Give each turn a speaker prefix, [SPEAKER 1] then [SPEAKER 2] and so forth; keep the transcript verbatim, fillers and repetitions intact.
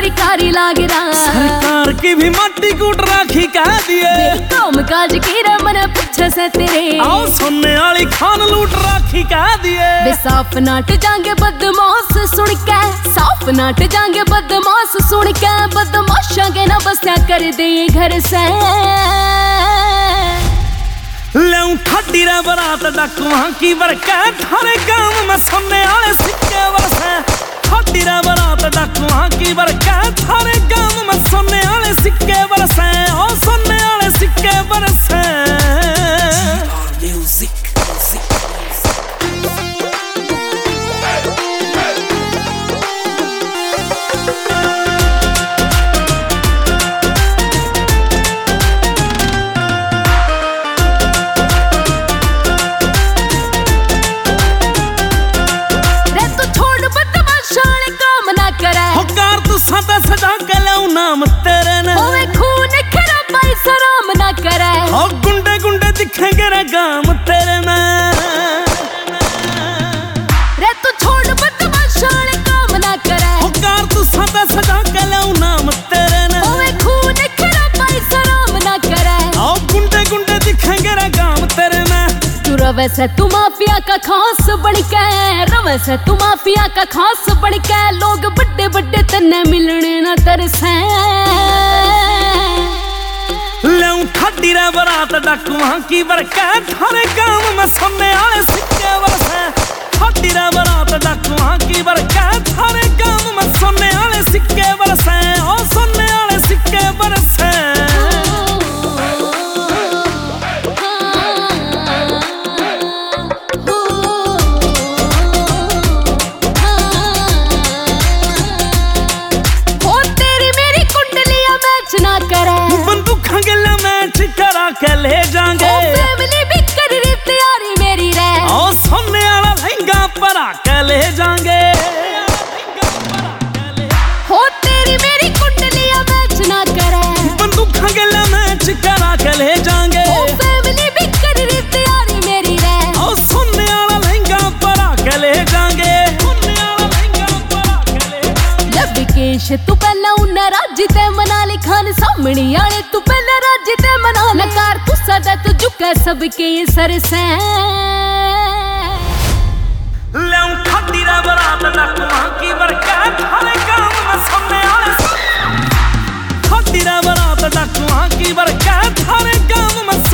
[SPEAKER 1] सरकारी लाग रहा,
[SPEAKER 2] सरकार की भी माटी कूट राखी कह दिए।
[SPEAKER 1] काम काज की रमन पीछे से तेरे,
[SPEAKER 2] आओ सुनने वाली खान लूट राखी कह दिए।
[SPEAKER 1] वे साफ नाट जाएंगे बदमाश सुन के, साफ नाट जाएंगे बदमाश सुन के, बदमाशा के ना बस्या कर दे घर से।
[SPEAKER 2] लेऊं ठाडी रे बरात डाकुआ की बरका, थारे गांव में सुनने वाले सिक्के बरसे। ठाडी रे बरात डाकुआ की बरका, थारे गांव में सुनने वाले सिक्के बरसे। ओ सुनने वाले सिक्के बरसे। सदा सजा के लाऊं नाम तेरे ने,
[SPEAKER 1] ओए खून खराबा सराम ना करे।
[SPEAKER 2] ओ गुंडे गुंडे दिखेंगे रे गाम तेरे में।
[SPEAKER 1] रे तू छोड़ बदमाशान काम ना करे,
[SPEAKER 2] ओ कार तू सदा सजा के लाऊं नाम तेरे ने,
[SPEAKER 1] ओए खून खराबा सराम ना करे।
[SPEAKER 2] ओ गुंडे गुंडे दिखेंगे रे गाम तेरे में।
[SPEAKER 1] तू रवे से तू माफिया का खास बन के, रवे से तू माफिया का खास बन के, लोग बड़े बड़े तन्ने मिलने न तरसे।
[SPEAKER 2] लेऊं ठाडी रे बरात डाकुआ की बरका, थारे गांव में सुनने वाले सिक्के बरसे। ठाडी रे बरात डाकुआ की बरका, थारे गांव में सुनने वाले सिक्के बरसे। ओ सुनने वाले सिक्के बरसे। के ले जाएंगे,
[SPEAKER 1] फैमिली भी कर रही तैयारी मेरी रे।
[SPEAKER 2] ओ सोने वाला लहंगा परा के ले जाएंगे।
[SPEAKER 1] हो तेरी मेरी कुंडलियां मैच ना करे,
[SPEAKER 2] बंदूक गला मैच करा के ले जाएंगे।
[SPEAKER 1] ओ फैमिली भी कर रही तैयारी मेरी रे।
[SPEAKER 2] ओ सोने वाला लहंगा परा के ले जाएंगे। सोने वाला लहंगा परा के ले जाएंगे।
[SPEAKER 1] जब विकेश तू पहला उन्ना राजी ते मना ली खान सामने आले, तू पहला राजी ते मना नकार तू सदा तू झुका सबके सर से।
[SPEAKER 2] लेऊं ठाडी रे बरात डाकुआ की बरका, थारे गांव में सुनने वाले। ठाडी रे बरात डाकुआ की बरका, थारे गांव में